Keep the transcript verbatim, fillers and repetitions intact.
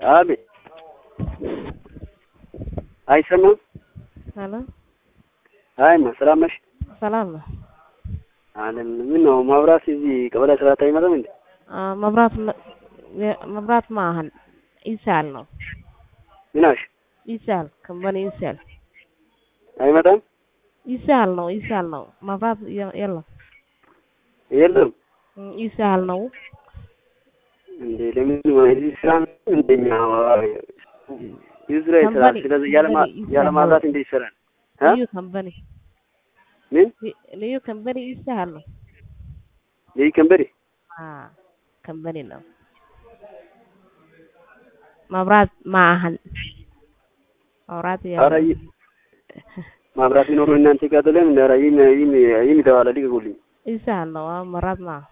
አቤት አይሰማም? ሄሎ አይማ ሰላም ነሽ? ሰላም ነው። አለም ምን ነው መብራት እዚህ ቀበሌ ሰላሳ አይመጣም እንዴ? መብራት መብራት maahan ኢሳል ነው። ምናሽ ኢሳል ከምባኒ ኢሳል አይመጣም? ኢሳል ነው ኢሳል ነው መብራት የለም የለም ኢሳል ነው እንዴ ለምን ነው ኢሳል እንደኛ ይዝራይ ስራ ስለዚህ ያለማ ያለማብራት እንዴ ይሰራል? ልዩ ከምባኒ ምን ልዩ ከምባኒ ኢሳል ነው ልዩ ከምባኒ አ ከምባኒ ነው መብራት maahan መብራት አራይ መብራት ይኖር እናንተ ጋር ደለም እንደራይ ይም ይም ይም ይደዋላ ሊገጉልኝ ኢሳል ነው መብራት ማ